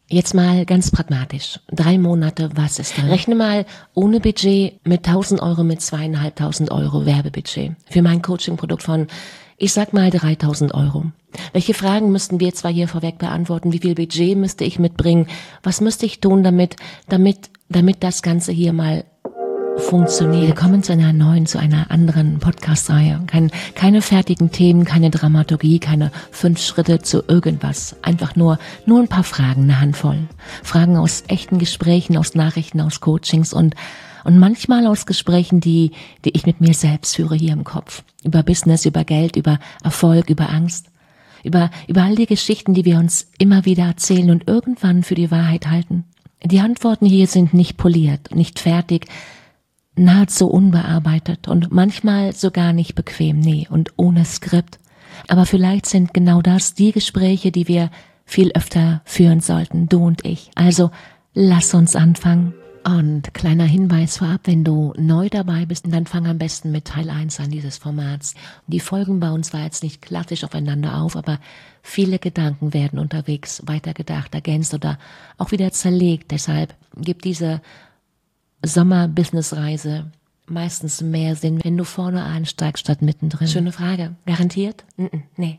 Jetzt mal ganz pragmatisch. 3 Monate, was ist drin? Rechne mal ohne Budget mit 1.000 Euro, mit 2.500 Euro Werbebudget. Für mein Coaching-Produkt von, ich sag mal 3.000 Euro. Welche Fragen müssten wir zwar hier vorweg beantworten? Wie viel Budget müsste ich mitbringen? Was müsste ich tun, damit das Ganze hier mal funktioniert? Willkommen zu einer anderen Podcast-Reihe. Keine fertigen Themen, keine Dramaturgie, keine 5 Schritte zu irgendwas. Einfach nur ein paar Fragen, eine Handvoll. Fragen aus echten Gesprächen, aus Nachrichten, aus Coachings und manchmal aus Gesprächen, die ich mit mir selbst führe hier im Kopf. Über Business, über Geld, über Erfolg, über Angst. Über all die Geschichten, die wir uns immer wieder erzählen und irgendwann für die Wahrheit halten. Die Antworten hier sind nicht poliert, nicht fertig, nahezu unbearbeitet und manchmal sogar nicht bequem, nee, und ohne Skript. Aber vielleicht sind genau das die Gespräche, die wir viel öfter führen sollten, du und ich. Also lass uns anfangen. Und kleiner Hinweis vorab, wenn du neu dabei bist, dann fang am besten mit Teil 1 an dieses Formats. Die Folgen bauen zwar jetzt nicht klassisch aufeinander auf, aber viele Gedanken werden unterwegs weitergedacht, ergänzt oder auch wieder zerlegt. Deshalb gibt diese Sommer-Business-Reise meistens mehr Sinn, wenn du vorne einsteigst statt mittendrin. Schöne Frage. Garantiert? Nee.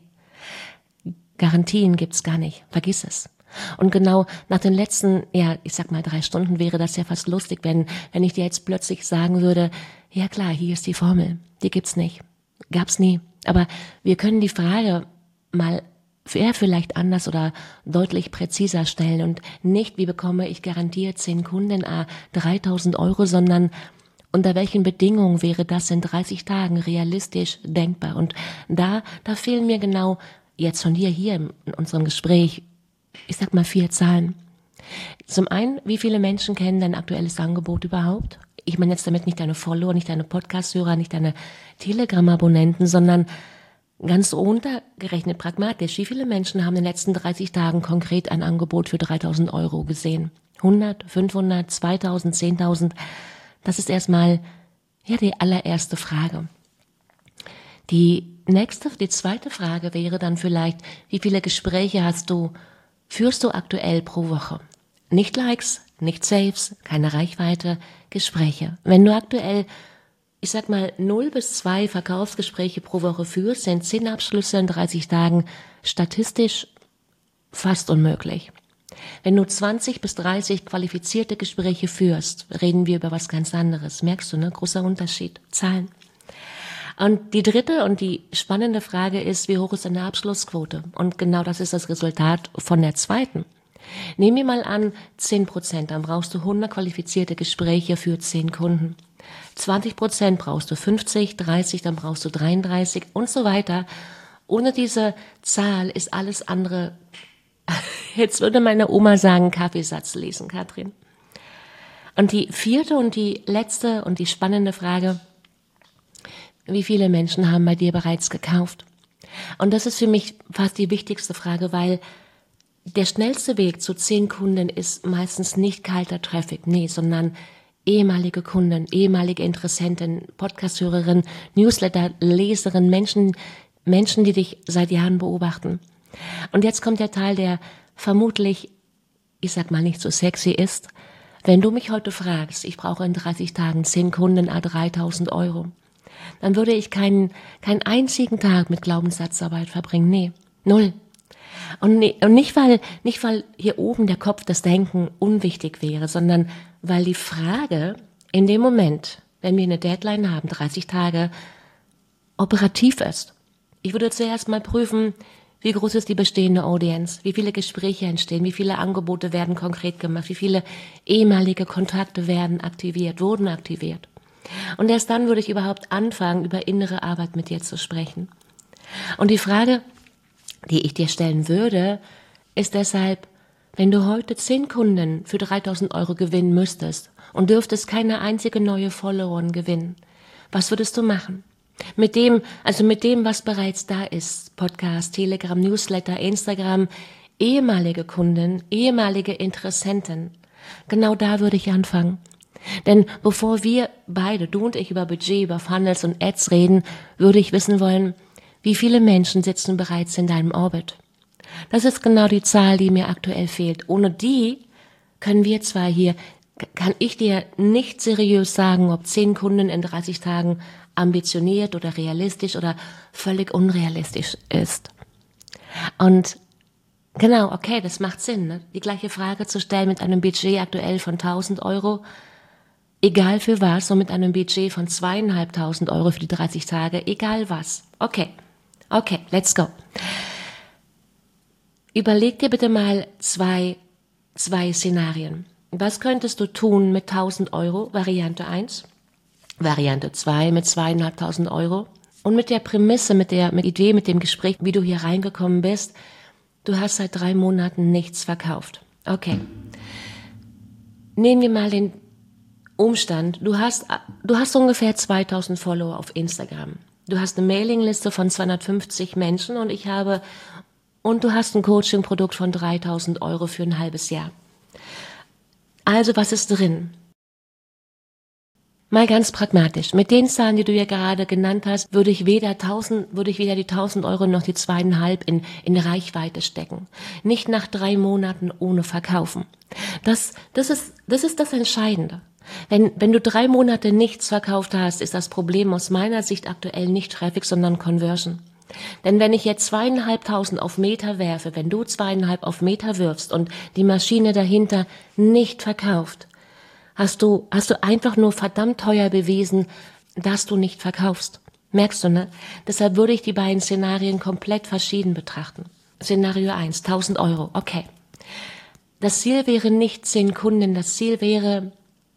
Garantien gibt's gar nicht. Vergiss es. Und genau nach den letzten, ich sag mal 3 Stunden wäre das ja fast lustig, wenn ich dir jetzt plötzlich sagen würde, ja klar, hier ist die Formel. Die gibt's nicht. Gab's nie. Aber wir können die Frage mal vielleicht anders oder deutlich präziser stellen und nicht, wie bekomme ich garantiert 10 Kunden, 3.000 Euro, sondern unter welchen Bedingungen wäre das in 30 Tagen realistisch denkbar? Und da fehlen mir genau jetzt von dir hier in unserem Gespräch, ich sag mal 4 Zahlen. Zum einen, wie viele Menschen kennen dein aktuelles Angebot überhaupt? Ich meine jetzt damit nicht deine Follower, nicht deine Podcast-Hörer, nicht deine Telegram-Abonnenten, sondern ganz runtergerechnet pragmatisch. Wie viele Menschen haben in den letzten 30 Tagen konkret ein Angebot für 3.000 Euro gesehen? 100, 500, 2.000, 10.000? Das ist erstmal die allererste Frage. Die zweite Frage wäre dann vielleicht, wie viele Gespräche führst du aktuell pro Woche? Nicht Likes, nicht Saves, keine Reichweite, Gespräche. Wenn du aktuell, ich sag mal 0 bis 2 Verkaufsgespräche pro Woche führst, sind 10 Abschlüsse in 30 Tagen statistisch fast unmöglich. Wenn du 20 bis 30 qualifizierte Gespräche führst, reden wir über was ganz anderes. Merkst du, ne? Großer Unterschied. Zahlen. Und die dritte und die spannende Frage ist, wie hoch ist deine Abschlussquote? Und genau das ist das Resultat von der zweiten. Nehmen wir mal an, 10%, dann brauchst du 100 qualifizierte Gespräche für 10 Kunden. 20% brauchst du 50, 30, dann brauchst du 33 und so weiter. Ohne diese Zahl ist alles andere, jetzt würde meine Oma sagen, Kaffeesatz lesen, Katrin. Und die vierte und die letzte und die spannende Frage, wie viele Menschen haben bei dir bereits gekauft? Und das ist für mich fast die wichtigste Frage, weil der schnellste Weg zu 10 Kunden ist meistens nicht kalter Traffic, nee, sondern ehemalige Kunden, ehemalige Interessenten, Podcast-Hörerin, Newsletter-Leserin, Menschen, die dich seit Jahren beobachten. Und jetzt kommt der Teil, der vermutlich, ich sag mal, nicht so sexy ist. Wenn du mich heute fragst, ich brauche in 30 Tagen 10 Kunden, 3.000 Euro, dann würde ich keinen einzigen Tag mit Glaubenssatzarbeit verbringen. Nee, 0. Und nicht, weil hier oben der Kopf, das Denken unwichtig wäre, sondern weil die Frage in dem Moment, wenn wir eine Deadline haben, 30 Tage, operativ ist. Ich würde zuerst mal prüfen, wie groß ist die bestehende Audience, wie viele Gespräche entstehen, wie viele Angebote werden konkret gemacht, wie viele ehemalige Kontakte wurden aktiviert. Und erst dann würde ich überhaupt anfangen, über innere Arbeit mit dir zu sprechen. Und die Frage, die ich dir stellen würde, ist deshalb, wenn du heute 10 Kunden für 3.000 Euro gewinnen müsstest und dürftest keine einzige neue Followerin gewinnen, was würdest du machen? Mit dem, was bereits da ist, Podcast, Telegram, Newsletter, Instagram, ehemalige Kunden, ehemalige Interessenten, genau da würde ich anfangen. Denn bevor wir beide, du und ich, über Budget, über Funnels und Ads reden, würde ich wissen wollen, wie viele Menschen sitzen bereits in deinem Orbit. Das ist genau die Zahl, die mir aktuell fehlt. Ohne die können wir zwar hier, kann ich dir nicht seriös sagen, ob 10 Kunden in 30 Tagen ambitioniert oder realistisch oder völlig unrealistisch ist. Und genau, okay, das macht Sinn, ne? Die gleiche Frage zu stellen mit einem Budget aktuell von 1.000 Euro, egal für was, und mit einem Budget von 2.500 Euro für die 30 Tage, egal was. Okay, let's go. Überleg dir bitte mal zwei Szenarien. Was könntest du tun mit 1.000 Euro? Variante 1. Variante 2 mit 2.500 Euro. Und mit der Prämisse, mit Idee, mit dem Gespräch, wie du hier reingekommen bist, du hast seit 3 Monaten nichts verkauft. Okay. Nehmen wir mal den Umstand, du hast ungefähr 2.000 Follower auf Instagram. Du hast eine Mailingliste von 250 Menschen und du hast ein Coaching-Produkt von 3.000 Euro für ein halbes Jahr. Also was ist drin? Mal ganz pragmatisch. Mit den Zahlen, die du ja gerade genannt hast, würde ich weder die 1.000 Euro noch die 2.500 in Reichweite stecken. Nicht nach 3 Monaten ohne Verkaufen. Das ist das Entscheidende. Wenn du 3 Monate nichts verkauft hast, ist das Problem aus meiner Sicht aktuell nicht Traffic, sondern Conversion. Denn wenn ich jetzt 2.500 auf Meta werfe, wenn du 2.500 auf Meta wirfst und die Maschine dahinter nicht verkauft, hast du einfach nur verdammt teuer bewiesen, dass du nicht verkaufst. Merkst du, ne? Deshalb würde ich die beiden Szenarien komplett verschieden betrachten. Szenario 1, 1.000 Euro, okay. Das Ziel wäre nicht 10 Kunden, das Ziel wäre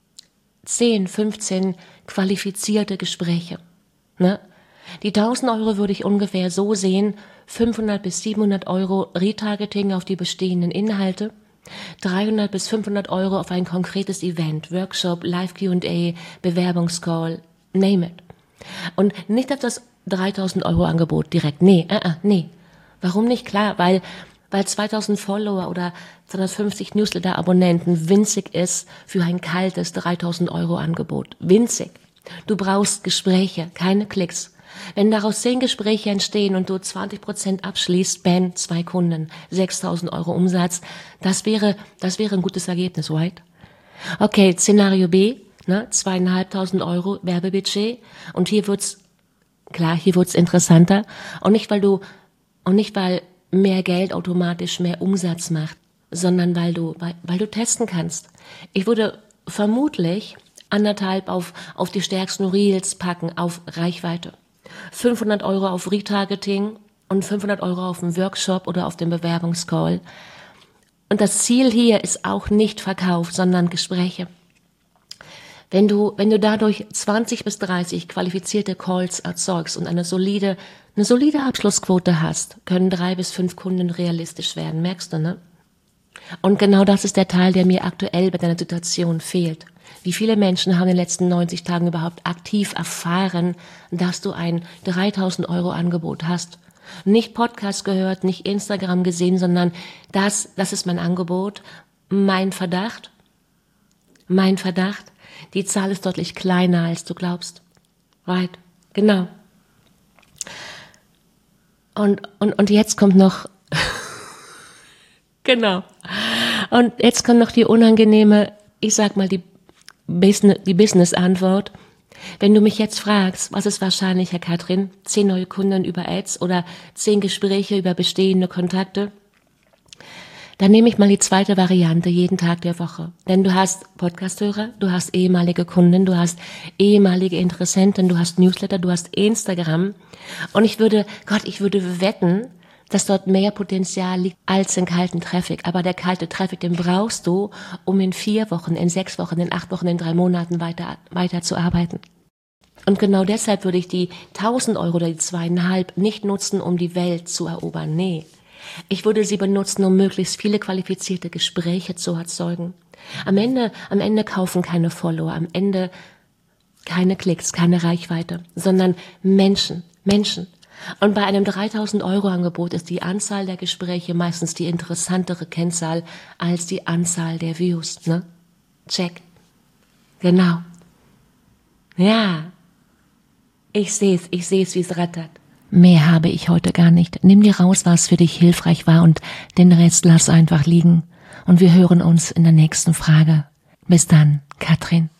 10, 15 qualifizierte Gespräche, ne? Die 1.000 Euro würde ich ungefähr so sehen: 500 bis 700 Euro Retargeting auf die bestehenden Inhalte, 300 bis 500 Euro auf ein konkretes Event, Workshop, Live Q&A, Bewerbungscall, name it. Und nicht auf das 3.000 Euro Angebot direkt. Nee. Warum nicht? Klar, weil 2.000 Follower oder 250 Newsletter-Abonnenten winzig ist für ein kaltes 3.000 Euro Angebot. Winzig. Du brauchst Gespräche, keine Klicks. Wenn daraus 10 Gespräche entstehen und du 20% abschließt, bam, 2 Kunden, 6.000 Euro Umsatz, das wäre ein gutes Ergebnis, right? Okay, Szenario B, ne, 2.500 Euro Werbebudget, und hier wird's interessanter, und nicht weil mehr Geld automatisch mehr Umsatz macht, sondern weil du testen kannst. Ich würde vermutlich 1,5 auf die stärksten Reels packen, auf Reichweite. 500 Euro auf Retargeting und 500 Euro auf den Workshop oder auf den Bewerbungscall. Und das Ziel hier ist auch nicht Verkauf, sondern Gespräche. Wenn du dadurch 20 bis 30 qualifizierte Calls erzeugst und eine solide Abschlussquote hast, können 3 bis 5 Kunden realistisch werden, merkst du, ne? Und genau das ist der Teil, der mir aktuell bei deiner Situation fehlt. Wie viele Menschen haben in den letzten 90 Tagen überhaupt aktiv erfahren, dass du ein 3.000 Euro Angebot hast? Nicht Podcast gehört, nicht Instagram gesehen, sondern das ist mein Angebot. Mein Verdacht, die Zahl ist deutlich kleiner, als du glaubst. Right, genau. Und jetzt kommt noch, genau. Und jetzt kommt noch die unangenehme, ich sag mal, die Business-Antwort. Wenn du mich jetzt fragst, was ist wahrscheinlicher, Katrin? 10 neue Kunden über Ads oder 10 Gespräche über bestehende Kontakte? Dann nehme ich mal die zweite Variante, jeden Tag der Woche. Denn du hast Podcasthörer, du hast ehemalige Kunden, du hast ehemalige Interessenten, du hast Newsletter, du hast Instagram. Und ich würde wetten, dass dort mehr Potenzial liegt als in kalten Traffic. Aber der kalte Traffic, den brauchst du, um in 4 Wochen, in 6 Wochen, in 8 Wochen, in 3 Monaten weiter zu arbeiten. Und genau deshalb würde ich die 1.000 Euro oder die 2.500 nicht nutzen, um die Welt zu erobern. Nee. Ich würde sie benutzen, um möglichst viele qualifizierte Gespräche zu erzeugen. Am Ende kaufen keine Follower, am Ende keine Klicks, keine Reichweite, sondern Menschen. Und bei einem 3.000 Euro Angebot ist die Anzahl der Gespräche meistens die interessantere Kennzahl als die Anzahl der Views, ne? Check. Genau. Ja. Ich seh's, wie es rattert. Mehr habe ich heute gar nicht. Nimm dir raus, was für dich hilfreich war und den Rest lass einfach liegen. Und wir hören uns in der nächsten Frage. Bis dann, Katrin.